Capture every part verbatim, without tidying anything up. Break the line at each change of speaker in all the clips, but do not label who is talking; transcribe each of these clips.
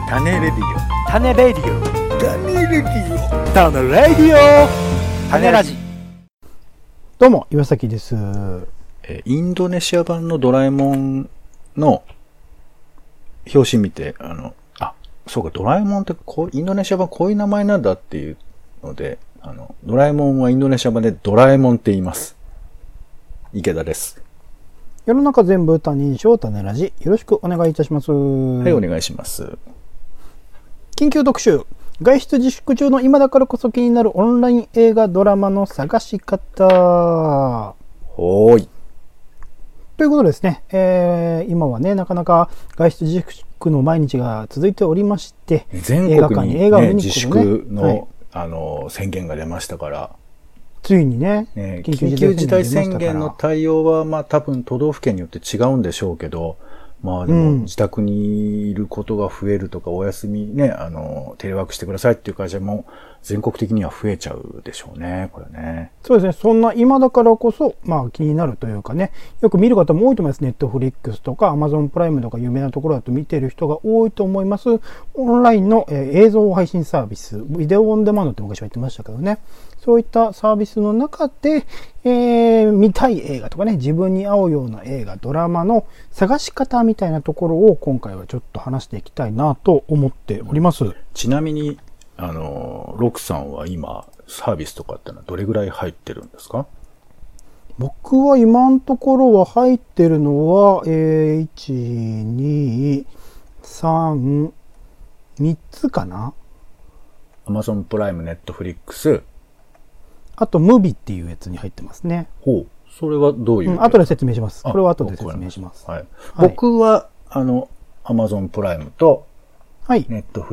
種レディオ
種レディオ
種レディオ
種レディオ種ラジ。
どうも岩崎です。
えインドネシア版のドラえもんの表紙見て、あのあそうかドラえもんってこうインドネシア版こういう名前なんだっていうので、あのドラえもんはインドネシア版でドラえもんって言います。池田です。
世の中全部他人称種ラジ、よろしくお願いいたします。
はい、お願いします。
緊急特集、外出自粛中の今だからこそ気になるオンライン映画ドラマの探し方。
ほーい。
ということですね、えー、今はねなかなか外出自粛の毎日が続いておりまして、
全国に、ね、映画を見に行くことね、自粛の、はい、あの宣言が出ましたから。
ついにね、
ね緊急事態宣言の対応は、まあ多分都道府県によって違うんでしょうけど、まあでも自宅にいることが増えるとか、うん、お休みね、あの、テレワークしてくださいっていう会社も全国的には増えちゃうでしょうね、これね。
そうですね、そんな今だからこそ、まあ気になるというかね、よく見る方も多いと思います。ネットフリックスとかアマゾンプライムとか有名なところだと見てる人が多いと思います。オンラインの、えー、映像配信サービス、ビデオオンデマンドって昔は言ってましたけどね。そういったサービスの中で、えー、見たい映画とかね、自分に合うような映画、ドラマの探し方みたいなところを今回はちょっと話していきたいなと思っております。
ちなみに、あの、ロクさんは今、サービスとかってのはどれぐらい入ってるんですか？
僕は今のところは入ってるのは、えー、いち、に、さん、みっつかな？
Amazon プライム、Netflix、
あと、ムビっていうやつに入ってますね。
ほう。それはどういう、うん、
後で説明します。これは後で説明します。
はい。はい、僕は、あの、Amazon プライムと、
はい。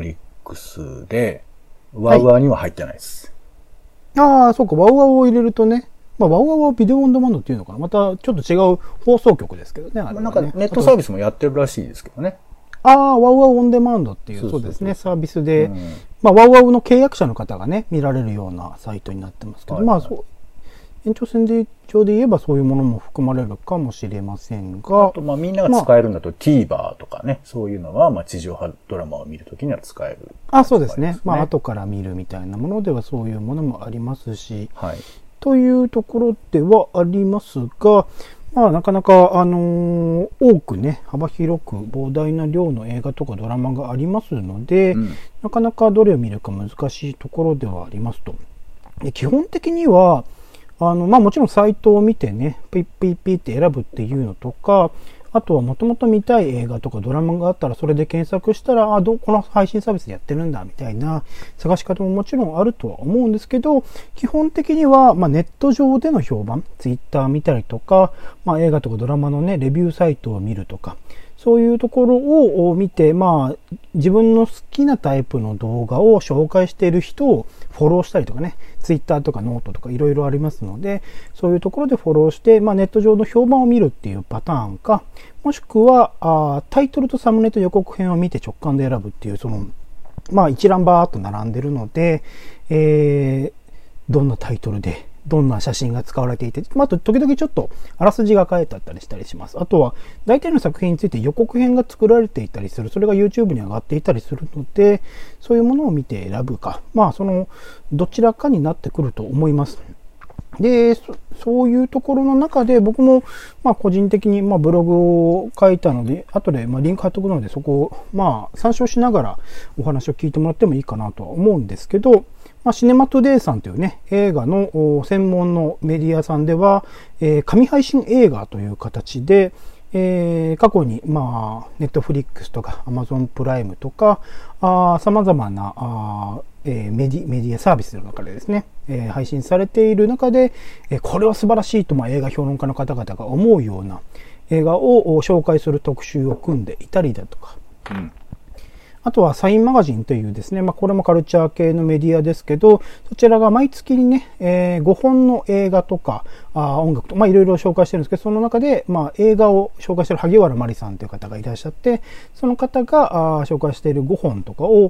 Netflix で、ワウワウには入ってないです。
はい、ああ、そうか。ワウワウを入れるとね、まあ、ワウワウはビデオオンデマンドっていうのかな。またちょっと違う放送局ですけどね。あれはね、
なんかネットサービスもやってるらしいですけどね。
ああ、ワウワウオンデマンドっていう、そうですね、サービスで、うん、まあ、ワウワウの契約者の方がね、見られるようなサイトになってますけど、はいはい、まあ、そう、延長線上で言えばそういうものも含まれるかもしれませんが。
あと、まあ、みんなが使えるんだと、まあ、TVer とかね、そういうのは、まあ、地上波ドラマを見るときには使える、ね。
あ、そうですね。まあ、後から見るみたいなものではそういうものもありますし、
はい。
というところではありますが、まあ、なかなか、あのー、多くね、幅広く膨大な量の映画とかドラマがありますので、うん、なかなかどれを見るか難しいところではありますと。で基本的には、あの、まあもちろんサイトを見てね、ピッピッピッって選ぶっていうのとか、あとはもともと見たい映画とかドラマがあったらそれで検索したら、あ、ど、この配信サービスでやってるんだみたいな探し方ももちろんあるとは思うんですけど、基本的には、まあ、ネット上での評判、ツイッター見たりとか、まあ、映画とかドラマのね、レビューサイトを見るとか、そういうところを見て、まあ、自分の好きなタイプの動画を紹介している人をフォローしたりとかね、ツイッターとかノートとかいろいろありますので、そういうところでフォローして、まあ、ネット上の評判を見るっていうパターンか、もしくは、あタイトルとサムネと予告編を見て直感で選ぶっていう、その、まあ、一覧バーっと並んでるので、えー、どんなタイトルで、どんな写真が使われていて、まあ、あと時々ちょっとあらすじが書いてあったりしたりします。あとは大体の作品について予告編が作られていたりする、それが YouTube に上がっていたりするので、そういうものを見て選ぶか、まあそのどちらかになってくると思います。で、そ、そういうところの中で僕もまあ個人的にまあブログを書いたので、後でまあリンク貼っておくのでそこをまあ参照しながらお話を聞いてもらってもいいかなとは思うんですけど、まあ、シネマトゥデイさんというね、映画の専門のメディアさんでは、えー、紙配信映画という形で、えー、過去に、まあ、ネットフリックスとか、アマゾンプライムとか、あ様々なあ、えー、メディ、メディアサービスの中でですね、えー、配信されている中で、えー、これは素晴らしいと、まあ、映画評論家の方々が思うような映画を紹介する特集を組んでいたりだとか、うん、あとはサインマガジンというですね、まあこれもカルチャー系のメディアですけど、そちらが毎月にね、えー、ごほんの映画とか、あ音楽とか、まあいろいろ紹介してるんですけど、その中で、まあ映画を紹介している萩原麻里さんという方がいらっしゃって、その方があ紹介しているごほんとかを、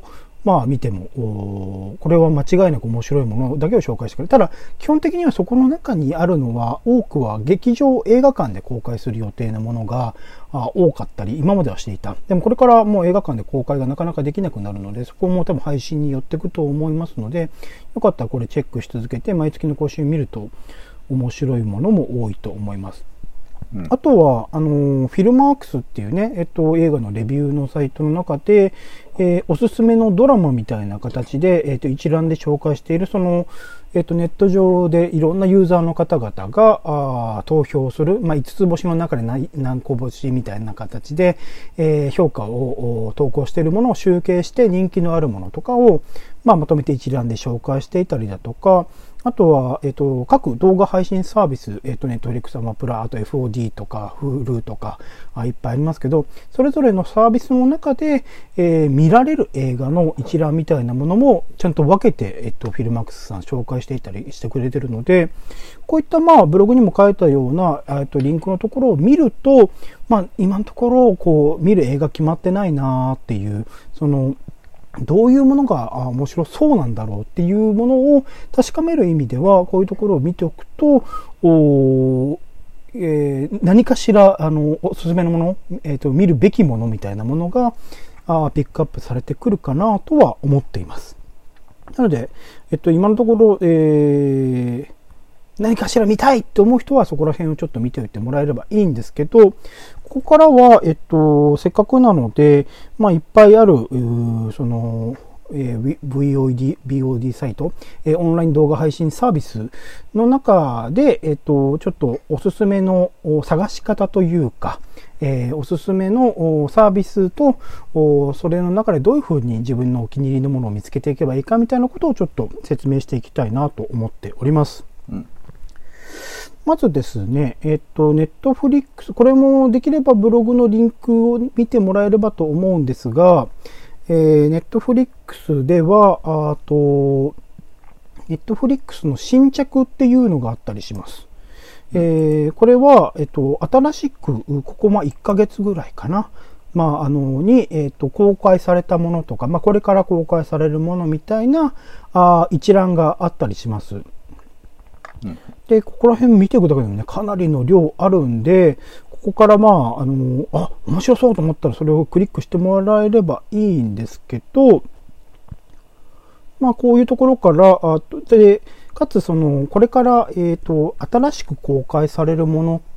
まあ見ても、これは間違いなく面白いものだけを紹介してくれる。ただ、基本的にはそこの中にあるのは、多くは劇場、映画館で公開する予定のものが多かったり、今まではしていた。でもこれからもう映画館で公開がなかなかできなくなるので、そこも多分配信に寄っていくと思いますので、よかったらこれチェックし続けて、毎月の更新を見ると面白いものも多いと思います。うん、あとは、あの、フィルマークスっていうね、えっと、映画のレビューのサイトの中で、えー、おすすめのドラマみたいな形で、えっと、一覧で紹介している、その、えっと、ネット上でいろんなユーザーの方々が、あ投票する、まあ、いつつ星の中で何何個星みたいな形で、えー、評価を投稿しているものを集計して人気のあるものとかを、まあ、まとめて一覧で紹介していたりだとか、あとは、えっと、各動画配信サービス、えっと、ネットフリックス、アマプラ、あと エフオーディー とか、Hulu とかあ、いっぱいありますけど、それぞれのサービスの中で、えー、見られる映画の一覧みたいなものも、ちゃんと分けて、えっと、フィルマークスさん紹介していたりしてくれてるので、こういった、まあ、ブログにも書いたような、えっと、リンクのところを見ると、まあ、今のところ、こう、見る映画決まってないなーっていう、その、どういうものが面白そうなんだろうっていうものを確かめる意味では、こういうところを見ておくと、おえー、何かしら、あの、おすすめのもの、えっと、見るべきものみたいなものが、あピックアップされてくるかなとは思っています。なので、えっと、今のところ、えー、何かしら見たいって思う人はそこら辺をちょっと見ておいてもらえればいいんですけど、ここからは、えっと、せっかくなので、まあ、いっぱいある、その、えー、ブイオーディー、ビーオーディー サイト、えー、オンライン動画配信サービスの中で、えっと、ちょっとおすすめの探し方というか、えー、おすすめのサービスと、それの中でどういうふうに自分のお気に入りのものを見つけていけばいいかみたいなことをちょっと説明していきたいなと思っております。うん、まずですね、えっと、ネットフリックス、これもできればブログのリンクを見てもらえればと思うんですが、えー、ネットフリックスでは、あと、ネットフリックスの新着っていうのがあったりします。えー、これは、えっと、新しく、ここまいっかげつぐらいかな。まあ、あの、に、えっと、公開されたものとか、まあ、これから公開されるものみたいな、あ一覧があったりします。で、ここら辺見ていくだけでもね、かなりの量あるんで、ここからまあ、あの、あ、面白そうと思ったらそれをクリックしてもらえればいいんですけど、まあ、こういうところから、あで、かつその、これから、えっと、新しく公開されるものって、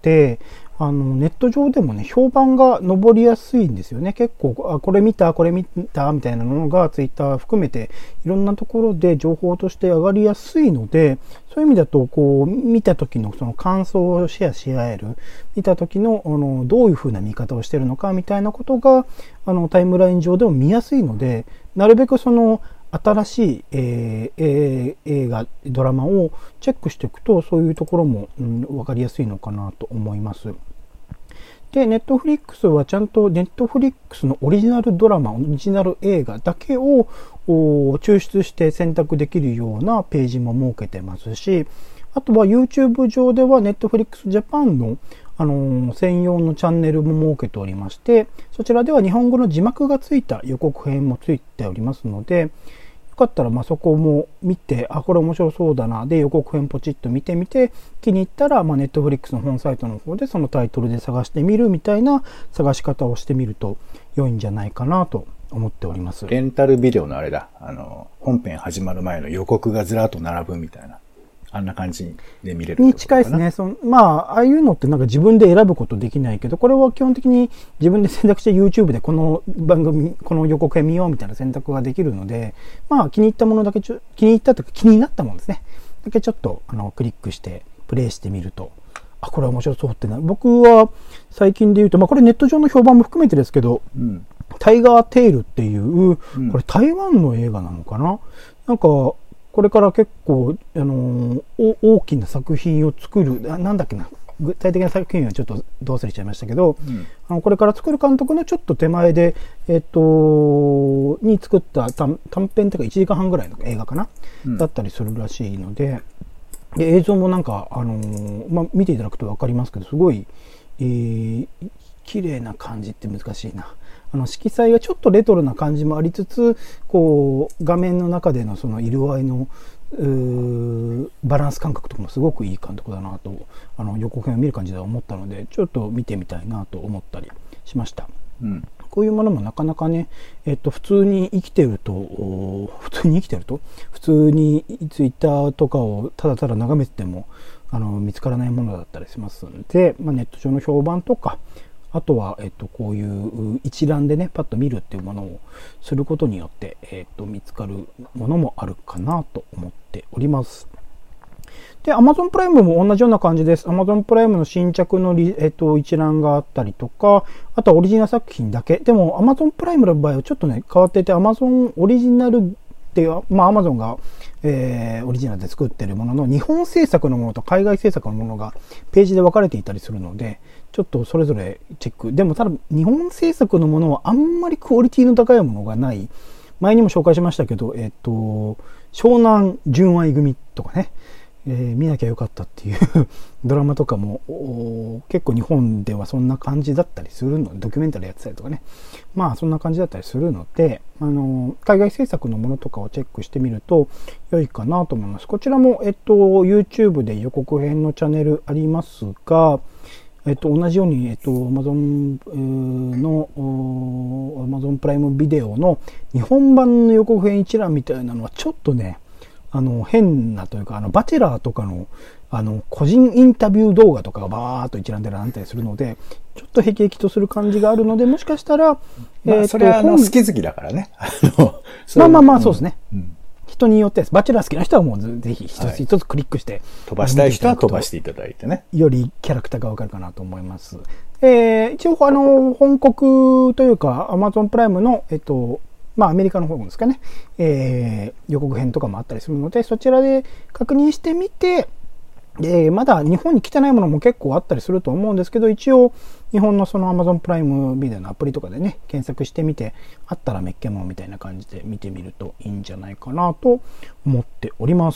あの、ネット上でもね、評判が上りやすいんですよね。結構、あ、これ見た、これ見た、みたいなのが、ツイッター含めて、いろんなところで情報として上がりやすいので、そういう意味だと、こう、見た時のその感想をシェアし合える、見た時の、あの、どういう風な見方をしてるのか、みたいなことが、あの、タイムライン上でも見やすいので、なるべくその、新しい、えーえー、映画、ドラマをチェックしていくと、そういうところも、うん、分かりやすいのかなと思います。で、ネットフリックスはちゃんとネットフリックスのオリジナルドラマ、オリジナル映画だけを抽出して選択できるようなページも設けてますし、あとは YouTube 上ではネットフリックスジャパンのあのー、専用のチャンネルも設けておりまして、そちらでは日本語の字幕がついた予告編もついておりますので、よかったらまあそこも見て、あ、これ面白そうだな、で予告編ポチッと見てみて、気に入ったら、まあ、ネットフリックスの本サイトの方でそのタイトルで探してみるみたいな探し方をしてみると良いんじゃないかなと思っております。
レンタルビデオのあれだ、あの、本編始まる前の予告がずらっと並ぶみたいな。あんな感じで見れる
に近いですね。そのまあ、ああいうのってなんか自分で選ぶことできないけど、これは基本的に自分で選択して YouTube でこの番組、この予告編見ようみたいな選択ができるので、まあ気に入ったものだけちょ、気に入ったというか気になったものですね。だけちょっとあのクリックしてプレイしてみると、あ、これ面白そうってな。僕は最近で言うと、まあこれネット上の評判も含めてですけど、うん、タイガーテイルっていう、これ台湾の映画なのかな、なんか、これから結構、あのー、大きな作品を作る、なんだっけな、具体的な作品はちょっとどう忘れちゃいましたけど、うん、あのこれから作る監督のちょっと手前で、えっと、に作った短編というかいちじかんはんぐらいの映画かな、うん、だったりするらしいので、で映像もなんか、あのー、まあ、見ていただくと分かりますけど、すごい、えー、綺麗な感じって難しいな。 あの色彩がちょっとレトロな感じもありつつ、こう画面の中でのその色合いのバランス感覚とかもすごくいい監督だなと、あの予告編を見る感じでは思ったので、ちょっと見てみたいなと思ったりしました。
うん、
こういうものもなかなかね、えっと、普通に生きてると、普通に生きてると、普通にツイッターとかをただただ眺めてても、あの、見つからないものだったりしますので、まあ、ネット上の評判とか、あとは、えっと、こういう一覧でね、パッと見るっていうものをすることによって、えっと、見つかるものもあるかなと思っております。で、Amazon プライムも同じような感じです。Amazon プライムの新着のリ、えっと、一覧があったりとか、あとはオリジナル作品だけ。でも Amazon プライムの場合はちょっとね、変わっていて、Amazon オリジナルっていう、まあ Amazon が、えー、オリジナルで作っているものの、日本制作のものと海外制作のものがページで分かれていたりするので、ちょっとそれぞれチェック。でもただ、日本制作のものはあんまりクオリティの高いものがない。前にも紹介しましたけど、えっと、湘南純愛組とかね、えー、見なきゃよかったっていうドラマとかも結構日本ではそんな感じだったりするので、ドキュメンタリーやってたりとかね、まあそんな感じだったりするので、あの海外制作のものとかをチェックしてみると良いかなと思います。こちらも、えっと、YouTube で予告編のチャンネルありますが、えっと、同じように、えっと、Amazon の Amazon プライムビデオの日本版の予告編一覧みたいなのはちょっとね、あの変なというか、あのバチェラーとかのあの個人インタビュー動画とかがバーっと一覧で並んだりするので、ちょっとへきへきとする感じがあるので、もしかしたら、
まあ、えー、それはあの好き好きだからね。
まあまあまあそうですね。うん、人によってです。バチェラー好きな人はもうぜひ一つ一つクリックして、はい、
飛ばしたい人は飛ばしていただいてね。
よりキャラクターがわかるかなと思います。えー、一応あの本国というか Amazon プライムのえっとまあアメリカの方ですかね、えー、予告編とかもあったりするので、そちらで確認してみて、えー、まだ日本に来てないものも結構あったりすると思うんですけど、一応日本のその Amazon プライムビデオのアプリとかでね、検索してみて、あったらメッケモンみたいな感じで見てみるといいんじゃないかなと思っております。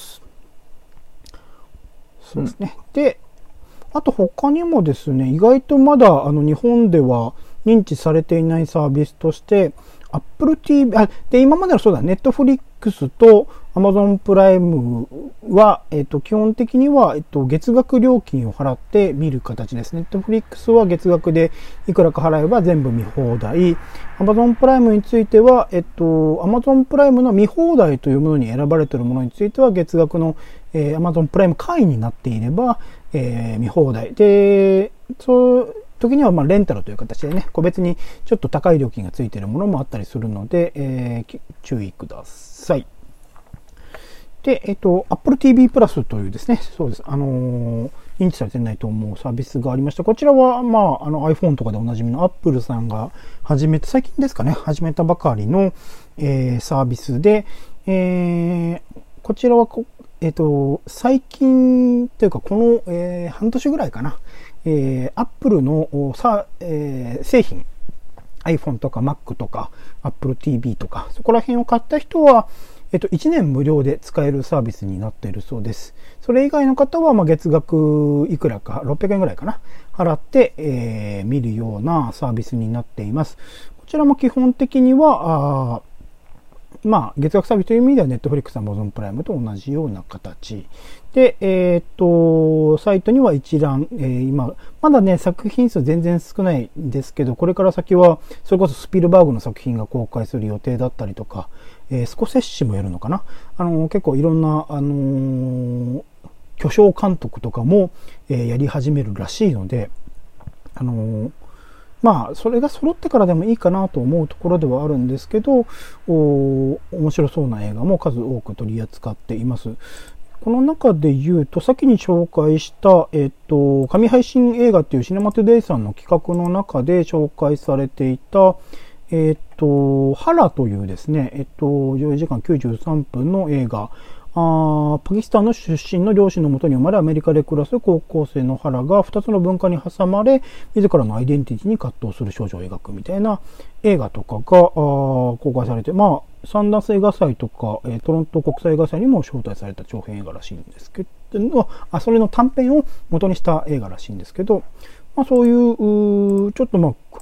そうですね。うん、で、あと他にもですね、意外とまだあの日本では認知されていないサービスとして、Apple ティーブイ、あ、で、今までのそうだ、Netflix と Amazon プライムは、えっと、基本的には、えっと、月額料金を払って見る形です。Netflix は月額でいくらか払えば全部見放題。Amazon プライムについては、えっと、Amazon プライムの見放題というものに選ばれているものについては、月額の、えー、Amazon プライム会員になっていれば、えー、見放題。で、そう、時にはまあレンタルという形でね、個別にちょっと高い料金がついているものもあったりするので、えー、注意ください。で、えっと、Apple ティーブイ プラスというですね、そうです、あのー、認知されてないと思うサービスがありました。こちらは、まあ、あの iPhone とかでおなじみの Apple さんが始めて、最近ですかね、始めたばかりの、えー、サービスで、えー、こちらはこ、えっと、最近というか、この、えー、半年ぐらいかな、えー、Apple のさ、えー、製品、iPhone とか Mac とか Apple ティーブイ とか、そこら辺を買った人は、えっと、いちねん無料で使えるサービスになっているそうです。それ以外の方は、まあ、月額いくらか、ろっぴゃくえんぐらいかな、払って、えー、見るようなサービスになっています。こちらも基本的には、あまあ、月額サービスという意味では Netflix、Amazon プライムと同じような形。で、えっと、サイトには一覧、えー、今、まだね、作品数全然少ないんですけど、これから先は、それこそスピルバーグの作品が公開する予定だったりとか、えー、スコセッシもやるのかな。あの、結構いろんな、あのー、巨匠監督とかも、えー、やり始めるらしいので、あのー、まあ、それが揃ってからでもいいかなと思うところではあるんですけど、お面白そうな映画も数多く取り扱っています。この中で言うと、先に紹介した、えっと、神配信映画っていうシネマトゥデイさんの企画の中で紹介されていた、えっと、ハラというですね、えっと、上映時間きゅうじゅうさんぷんの映画、あパキスタンの出身の両親のもとに生まれアメリカで暮らす高校生のハラがふたつの文化に挟まれ自らのアイデンティティに葛藤する少女を描くみたいな映画とかがあ公開されて、まあサンダース映画祭とか、えー、トロント国際映画祭にも招待された長編映画らしいんですけど、あそれの短編を元にした映画らしいんですけど、まあ、そういうちょっとまあ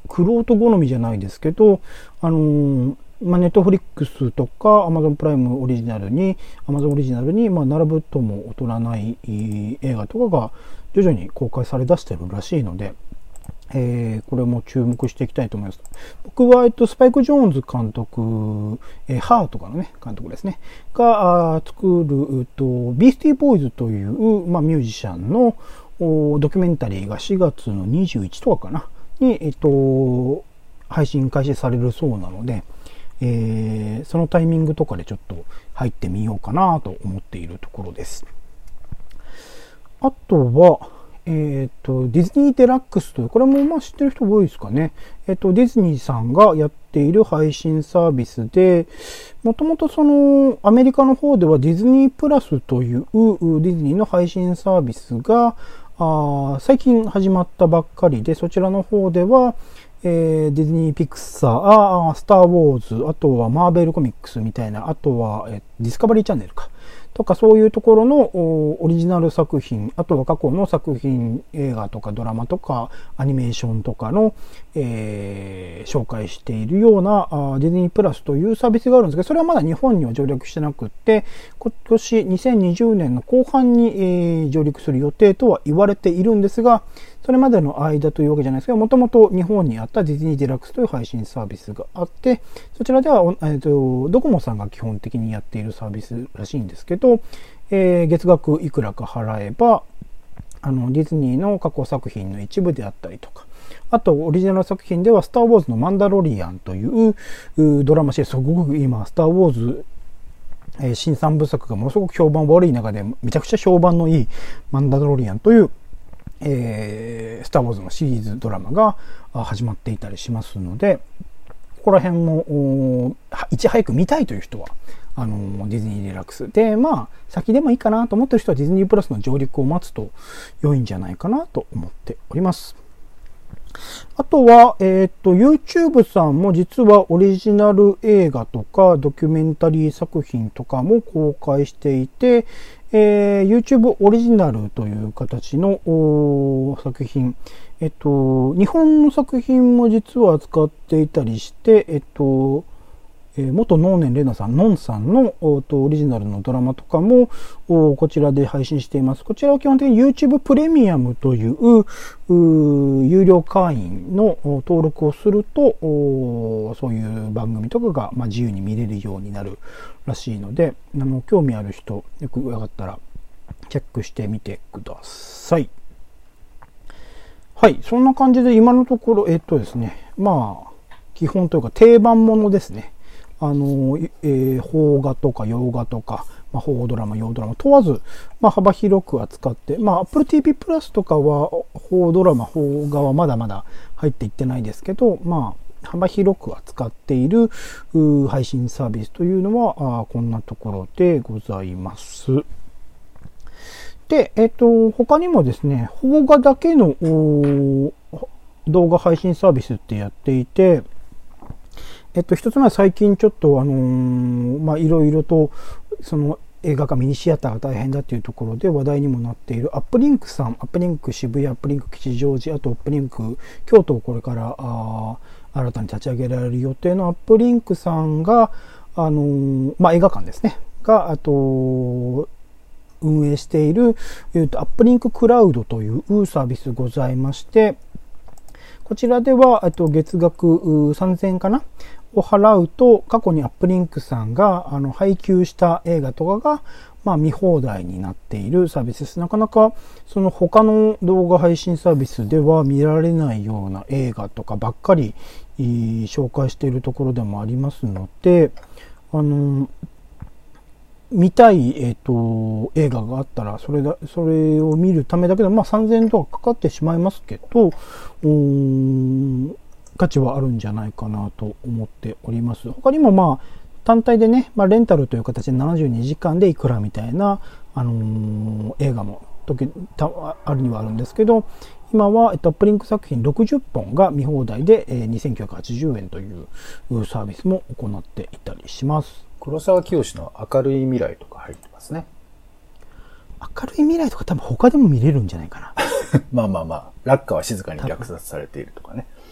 クロート好みじゃないですけど、あのー、まあ、ネットフリックスとか Amazon プライムオリジナルに、Amazon オリジナルに、まあ、並ぶとも劣らない映画とかが徐々に公開され出してるらしいので、えー、これも注目していきたいと思います。僕は、えっと、スパイク・ジョーンズ監督、えー、ハーとかのね、監督ですね、が作る、えっと、ビースティーボーイズという、まあ、ミュージシャンのドキュメンタリーがしがつのにじゅういちとかかな、に、えっと、配信開始されるそうなので、えー、そのタイミングとかでちょっと入ってみようかなと思っているところです。あとは、えっと、ディズニーデラックスという、これもまあ知ってる人多いですかね。えっと、ディズニーさんがやっている配信サービスで、もともとその、アメリカの方ではディズニープラスというディズニーの配信サービスが、あ最近始まったばっかりで、そちらの方では、えー、ディズニーピクサー、スター・ウォーズ、あとはマーベルコミックスみたいな、あとは、えディスカバリーチャンネルか。とかそういうところのオリジナル作品、あとは過去の作品、映画とかドラマとかアニメーションとかの、えー、紹介しているようなあディズニープラスというサービスがあるんですが、それはまだ日本には上陸してなくって、今年にせんにじゅうねんの後半に、えー、上陸する予定とは言われているんですが、それまでの間というわけじゃないですけど、もともと日本にあったディズニーデラックスという配信サービスがあって、そちらでは、えーと、ドコモさんが基本的にやっているサービスらしいんですけど、えー、月額いくらか払えば、あの、ディズニーの過去作品の一部であったりとか、あと、オリジナル作品では、スター・ウォーズのマンダロリアンというドラマシリーズ、すごく今、スター・ウォーズ、えー、新三部作がものすごく評判悪い中で、めちゃくちゃ評判のいいマンダロリアンという、えー、スター・ウォーズのシリーズドラマが始まっていたりしますので、ここら辺もいち早く見たいという人はあのディズニーデラックスで、まあ先でもいいかなと思ってる人はディズニープラスの上陸を待つと良いんじゃないかなと思っております。あとは、えっと、YouTube さんも実はオリジナル映画とかドキュメンタリー作品とかも公開していて、えー、YouTube オリジナルという形の作品、えっと、日本の作品も実は扱っていたりして、えっと、えー、元能年玲奈さん、のんさんのオリジナルのドラマとかもこちらで配信しています。こちらは基本的に YouTube プレミアムという、う有料会員の登録をすると、そういう番組とかが、まあ、自由に見れるようになるらしいので、あの興味ある人、よくよかったらチェックしてみてください。はい、そんな感じで今のところ、えっとですね、まあ、基本というか定番ものですね。あの、えー、邦画とか洋画とか、まあ、邦ドラマ、洋ドラマ問わず、まあ、幅広く扱って、まあ、Apple ティーブイ プラスとかは、邦ドラマ、邦画はまだまだ入っていってないですけど、まあ、幅広く扱っている配信サービスというのは、あこんなところでございます。で、えっと、他にもですね、邦画だけの動画配信サービスってやっていて、えっと、一つ目は最近ちょっとあのー、まあ、いろいろと、その映画館ミニシアターが大変だっていうところで話題にもなっているアップリンクさん、アップリンク渋谷、アップリンク吉祥寺、あとアップリンク京都をこれからあ新たに立ち上げられる予定のアップリンクさんが、あのー、まあ、映画館ですね、が、あと、運営している、えっと、アップリンククラウドというサービスございまして、こちらでは、えっと、月額さんぜんえんかなを払うと、過去にアップリンクさんがあの配給した映画とかが、まあ、見放題になっているサービスです。なかなかその他の動画配信サービスでは見られないような映画とかばっかり紹介しているところでもありますので、あの見たい、えっと、映画があったら、それだ、それを見るためだけで、まあさんぜんえんとかかかってしまいますけど、うーん価値はあるんじゃないかなと思っております。他にもまあ単体でね、まあ、レンタルという形でななじゅうにじかんでいくらみたいな、あのー、映画も時たあるにはあるんですけど、今は、えっと、アップリンク作品ろくじゅっぽんが見放題で、えー、にせんきゅうひゃくはちじゅうえんというサービスも行っていたりします。
黒沢清の明るい未来とか入ってますね。
明るい未来とか多分他でも見れるんじゃないかな。
まあまあまあ、落下は静かに略奪されているとかね。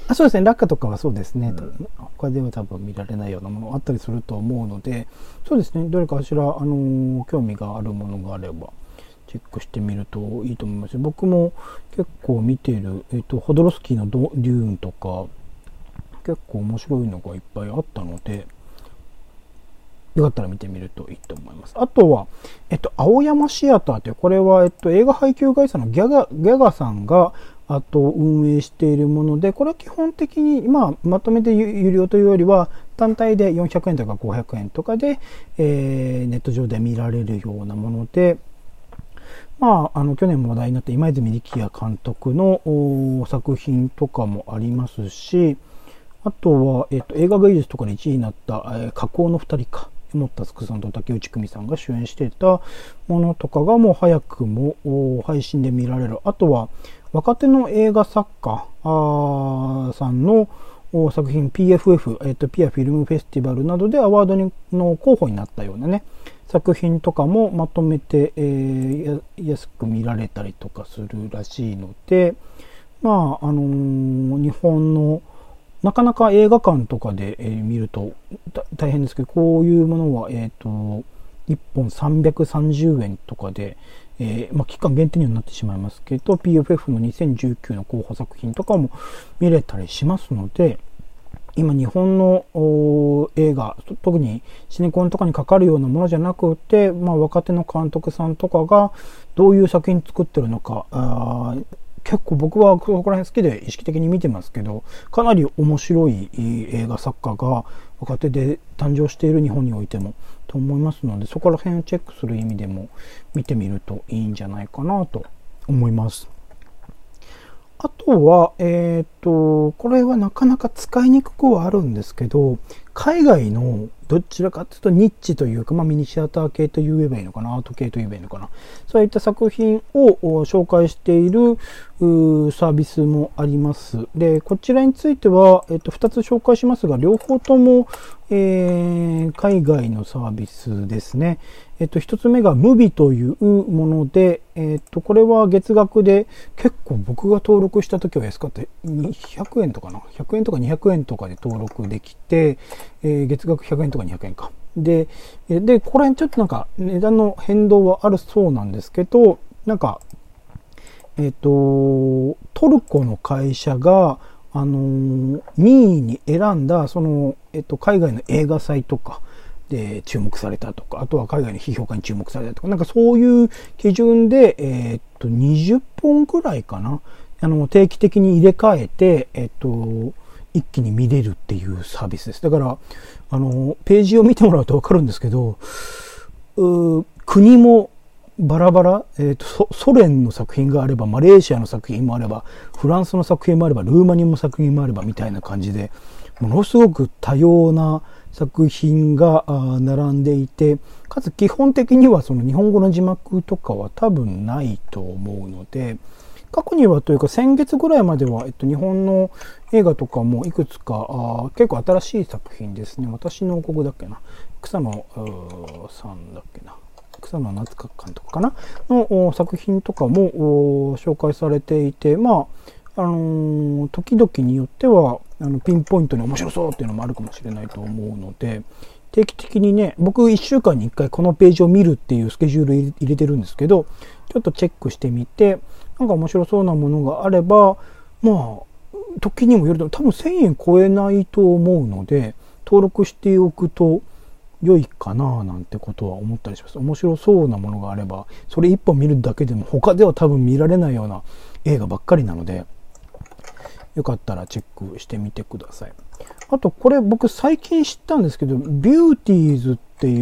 あ、そうですね。ラッカとかはそうですね。
うん、
他では多分見られないようなものあったりすると思うので、そうですね。どれかしら、あのー興味があるものがあれば、チェックしてみるといいと思います。僕も結構見ている、えっと、ホドロスキーのドデューンとか、結構面白いのがいっぱいあったので、よかったら見てみるといいと思います。あとは、えっと、青山シアターという、これは、えっと、映画配給会社のギャガ、ギャガさんが、あと、運営しているもので、これは基本的に、まあ、まとめて有料というよりは、単体でよんひゃくえんとかごひゃくえんとかで、えー、ネット上で見られるようなもので、まあ、あの、去年も話題になった今泉力也監督の作品とかもありますし、あとは、えっと、映画芸術とかでいちいになった、えー、加工のふたりか。山田つくさんと竹内久美さんが主演していたものとかがもう早くも配信で見られる。あとは若手の映画作家さんの作品 ピーエフエフ、えっと、ピアフィルムフェスティバルなどでアワードにの候補になったようなね、作品とかもまとめて、えー、安く見られたりとかするらしいので、まあ、あのー、日本のなかなか映画館とかで、えー、見ると大変ですけど、こういうものは、えっと、いっぽんさんびゃくさんじゅうえんとかで、えー、まあ、期間限定にはなってしまいますけど、ピーエフエフ のにせんじゅうきゅうの候補作品とかも見れたりしますので、今日本の映画、特にシネコンとかにかかるようなものじゃなくて、まあ、若手の監督さんとかがどういう作品作ってるのか、あ結構僕はここら辺好きで意識的に見てますけど、かなり面白い映画作家が若手で誕生している日本においてもと思いますので、そこら辺をチェックする意味でも見てみるといいんじゃないかなと思います。あとは、えっと、これはなかなか使いにくくはあるんですけど、海外のどちらかというとニッチというか、まあ、ミニシアター系と言えばいいのかな、アート系と言えばいいのかな。そういった作品を紹介しているサービスもあります。で、こちらについては、えっと、ふたつ紹介しますが、両方とも、えー、海外のサービスですね。えっと、一つ目がムビというもので、えっと、これは月額で結構僕が登録した時は安かったにひゃくえんとかな。ひゃくえんとかにひゃくえんとかで登録できて、えー、月額ひゃくえんとかにひゃくえんか。で、で、これちょっとなんか値段の変動はあるそうなんですけど、なんか、えっと、トルコの会社が、あのー、任意に選んだ、その、えっと、海外の映画祭とか、で注目されたとか、あとは海外の批評家に注目されたとか、なんかそういう基準で、えー、っと、にじゅっぽんくらいかな。あの、定期的に入れ替えて、えー、っと、一気に見れるっていうサービスです。だから、あの、ページを見てもらうとわかるんですけど、う国もバラバラ、えー、っと、ソ連の作品があれば、マレーシアの作品もあれば、フランスの作品もあれば、ルーマニアの作品もあれば、みたいな感じで、ものすごく多様な作品が並んでいて、かつ基本的にはその日本語の字幕とかは多分ないと思うので、過去にはというか先月ぐらいまでは、えっと、日本の映画とかもいくつかあ結構新しい作品ですね。私の王国だっけな、草野さんだっけな、草野夏香監督かなの作品とかも紹介されていて、まああのー、時々によってはあのピンポイントに面白そうっていうのもあるかもしれないと思うので、定期的にね、僕いっしゅうかんにいっかいこのページを見るっていうスケジュール入れてるんですけど、ちょっとチェックしてみて、なんか面白そうなものがあれば、まあ時にもよると多分せんえん超えないと思うので、登録しておくと良いかななんてことは思ったりします。面白そうなものがあれば、それ一本見るだけでも他では多分見られないような映画ばっかりなので、よかったらチェックしてみてください。あとこれ僕最近知ったんですけど、ビューティーズっていう、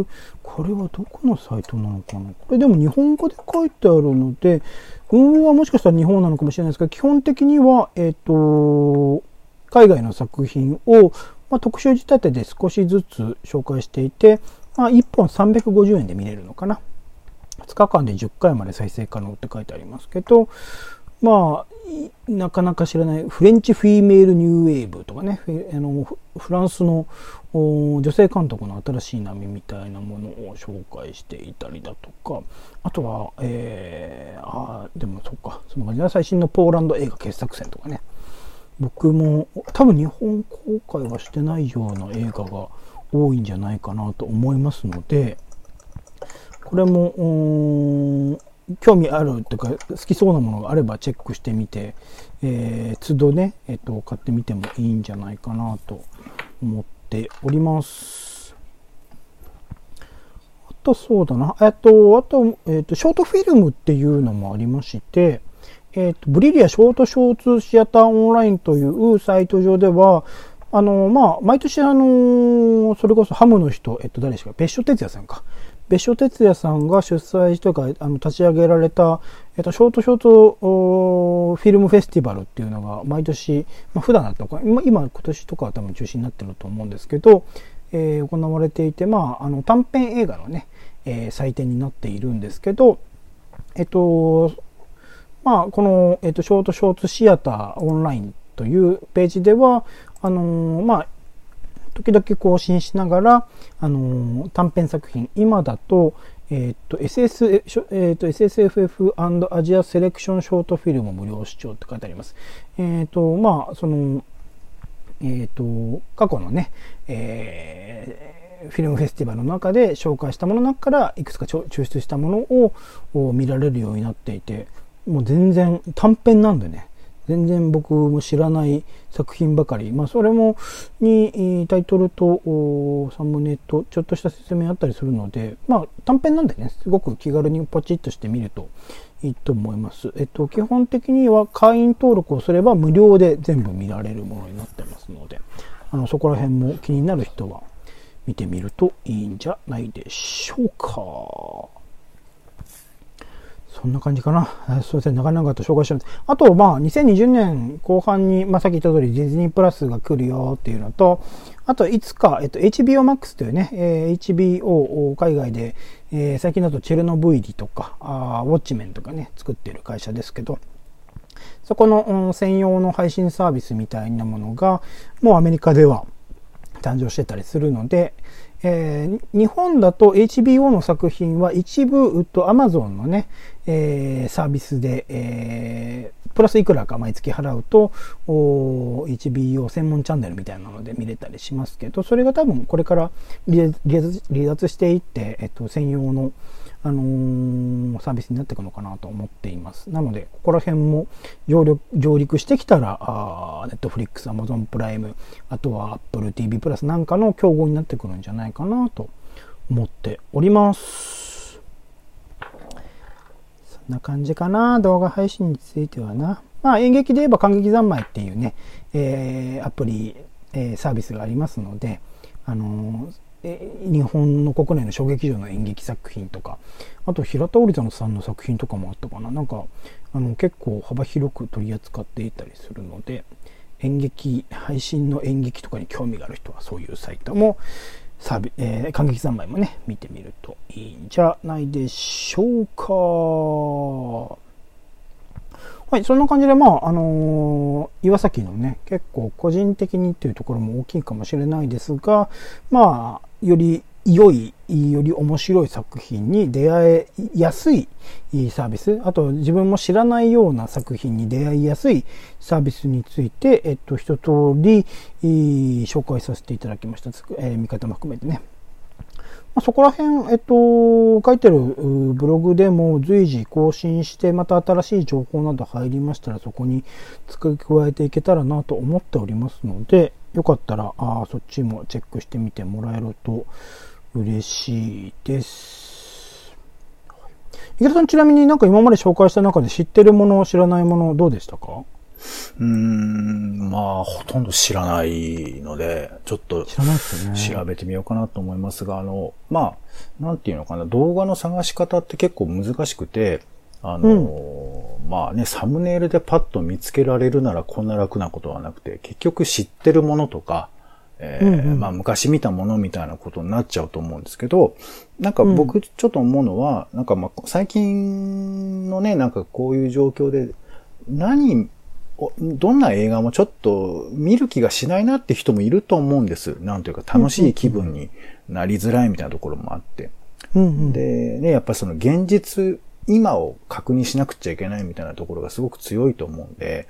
これはどこのサイトなのかな。これでも日本語で書いてあるので、運営はもしかしたら日本なのかもしれないですが、基本的には、えっと、海外の作品を、まあ、特集仕立てで少しずつ紹介していて、まあ、いっぽんさんびゃくごじゅうえんで見れるのかな。ふつかかんでじゅっかいまで再生可能って書いてありますけど、まあ、なかなか知らないフレンチフィメールニューウェーブとかね、あのフランスの女性監督の新しい波みたいなものを紹介していたりだとか、あとは、えー、あでもそっか、その最新のポーランド映画傑作選とかね、 僕も多分日本公開はしてないような映画が多いんじゃないかなと思いますので、これも興味あるというか好きそうなものがあればチェックしてみて、えー、都度ね、えっと、買ってみてもいいんじゃないかなと思っております。あとそうだな、えっと、あと、えっと、ショートフィルムっていうのもありまして、えっと、ブリリアショートショーツシアターオンラインというサイト上では、あの、まあ、毎年あの、それこそハムの人、えっと、誰ですか、別所哲也さんか。別所哲也さんが主催というか、あの、立ち上げられた、えっと、ショートショートフィルムフェスティバルっていうのが毎年、まあ、普段だとか、今、今年とかは多分中止になってると思うんですけど、えー、行われていて、まあ、あの、短編映画のね、えー、祭典になっているんですけど、えっと、まあ、この、えっと、ショートショーツシアターオンラインというページでは、あのー、まあ、時々更新しながら、あのー、短編作品、今だと、えっと、エスエス、えっと、エスエスエフエフ アジアセレクションショートフィルム無料視聴って書いてあります。えっと、まあ、その、えっと、過去のね、えー、フィルムフェスティバルの中で紹介したものの中からいくつか抽出したものを見られるようになっていて、もう全然短編なんでね、全然僕も知らない作品ばかり。まあそれもにタイトルとサムネとちょっとした説明あったりするので、まあ短編なんでね、すごく気軽にポチッとしてみるといいと思います。えっと基本的には会員登録をすれば無料で全部見られるものになってますので、あのそこら辺も気になる人は見てみるといいんじゃないでしょうか。そんな感じかな。そうですね。長々と紹介してます。あと、まあ、にせんにじゅうねんこう半に、まあ、さっき言った通りディズニープラスが来るよっていうのと、あと、いつか、えっと、エイチビーオー Max というね、えー、エイチビーオー 海外で、えー、最近だとチェルノブイリとか、あウォッチメンとかね、作っている会社ですけど、そこの、うん、専用の配信サービスみたいなものが、もうアメリカでは誕生してたりするので、えー、日本だと エイチビーオー の作品は一部と Amazon のね、えー、サービスで、えー、プラスいくらか毎月払うと エイチビーオー 専門チャンネルみたいなので見れたりしますけど、それが多分これから離脱、離脱していって、えっと、専用のあのー、サービスになっていくのかなと思っています。なので、ここら辺も上陸、上陸してきたら、あ Netflix、Amazon プライム、あとは Apple ティーブイ プラスなんかの競合になってくるんじゃないかなと思っております。そんな感じかな、動画配信についてはな。まあ、演劇で言えば感激三昧っていうね、えー、アプリ、えー、サービスがありますので、あのー日本の国内の小劇場の演劇作品とか、あと平田織田さんの作品とかもあったかな。なんかあの結構幅広く取り扱っていたりするので、演劇配信の演劇とかに興味がある人はそういうサイトもサービ、えー、感激三昧もね見てみるといいんじゃないでしょうか。はい、そんな感じで、まあ、あのー、岩崎のね、結構個人的にっていうところも大きいかもしれないですが、まあ、より良い、より面白い作品に出会えやすいサービス、あと自分も知らないような作品に出会いやすいサービスについて、えっと、一通り紹介させていただきました。えー、見方も含めてね。そこら辺、えっと、書いてるブログでも随時更新して、また新しい情報など入りましたら、そこに付け加えていけたらなと思っておりますので、よかったら、あそっちもチェックしてみてもらえると嬉しいです。池田さん、ちなみになんか今まで紹介した中で知ってるもの、知らないもの、どうでしたか？
うーん、まあ、ほとんど知らないので、ちょっと調べてみようかなと思いますが、あの、まあ、なんていうのかな、動画の探し方って結構難しくて、あの、うん、まあね、サムネイルでパッと見つけられるならこんな楽なことはなくて、結局知ってるものとか、えーうんうん、まあ昔見たものみたいなことになっちゃうと思うんですけど、なんか僕ちょっと思うのは、うん、なんかまあ最近のね、なんかこういう状況で、何、どんな映画もちょっと見る気がしないなって人もいると思うんです。なんというか楽しい気分になりづらいみたいなところもあって。うんうん、で、ね、やっぱその現実、今を確認しなくちゃいけないみたいなところがすごく強いと思うんで、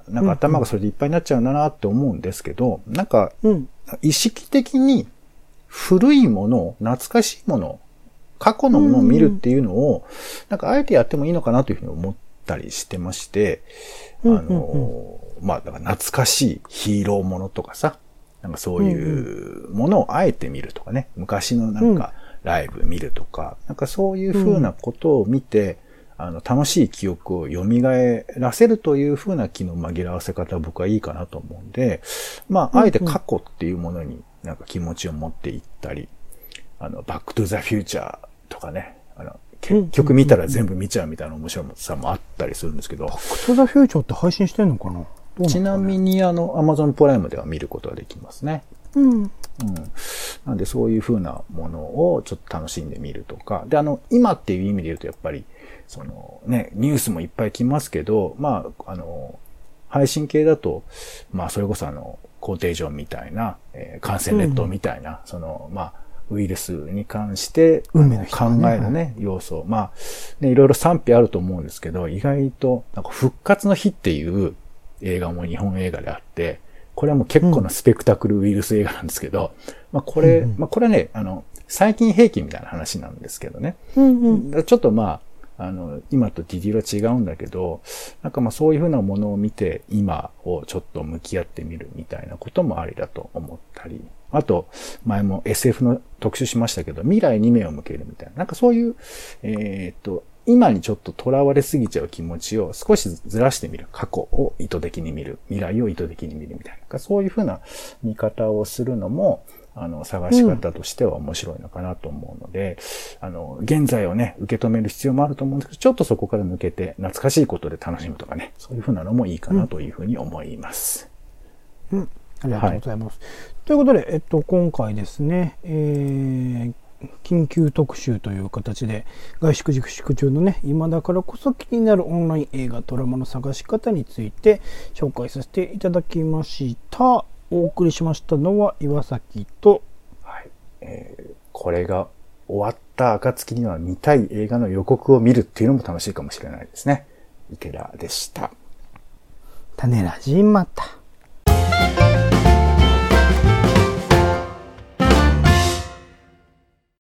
なんか頭がそれでいっぱいになっちゃうんだなって思うんですけど、なんか、意識的に古いもの、懐かしいもの、過去のものを見るっていうのを、なんかあえてやってもいいのかなというふうに思ったりしてまして、あの、まあ、だから懐かしいヒーローものとかさ、なんかそういうものをあえて見るとかね、昔のなんかライブ見るとか、なんかそういうふうなことを見て、あの、楽しい記憶を蘇らせるというふうな気の紛らわせ方は僕はいいかなと思うんで、まあ、あえて過去っていうものになんか気持ちを持っていったり、あの、バックトゥザフューチャーとかね、あの、結局見たら全部見ちゃうみたいな面白さもあったりするんですけど。
バックトゥザフューチャーって配信してんのかな？
ちなみにあの、Amazon プライムでは見ることができますね。
うん。うん。
なんでそういう風なものをちょっと楽しんでみるとか。で、あの、今っていう意味で言うとやっぱり、そのね、ニュースもいっぱい来ますけど、まあ、あの、配信系だと、まあ、それこそあの、コーテージョンみたいな、えー、感染列島みたいな、うん、その、まあ、ウイルスに関して考えるね、要素。まあ、ね、いろいろ賛否あると思うんですけど、意外と、なんか復活の日っていう映画も日本映画であって、これはもう結構なスペクタクルウイルス映画なんですけど、まあこれ、うん、まあこれね、あの、最近兵器みたいな話なんですけどね。うんうん、ちょっとまあ、あの、今とディディは違うんだけど、なんかまあそういうふうなものを見て、今をちょっと向き合ってみるみたいなこともありだと思ったり、あと、前も エスエフ の特集しましたけど、未来に目を向けるみたいな。なんかそういう、えー、っと、今にちょっと囚われすぎちゃう気持ちを少しずらしてみる。過去を意図的に見る。未来を意図的に見るみたいな。そういうふうな見方をするのも、あの、探し方としては面白いのかなと思うので、うん、あの、現在をね、受け止める必要もあると思うんですけど、ちょっとそこから抜けて懐かしいことで楽しむとかね、そういうふうなのもいいかなというふうに思います。
うん。うん、ありがとうございます。はい、ということで、えっと、今回ですね、えー、緊急特集という形で外宿自粛中のね、今だからこそ気になるオンライン映画ドラマの探し方について紹介させていただきました。お送りしましたのは岩崎と、
はい、えー、これが終わった暁には見たい映画の予告を見るっていうのも楽しいかもしれないですね。池田でした。
種ラジまた。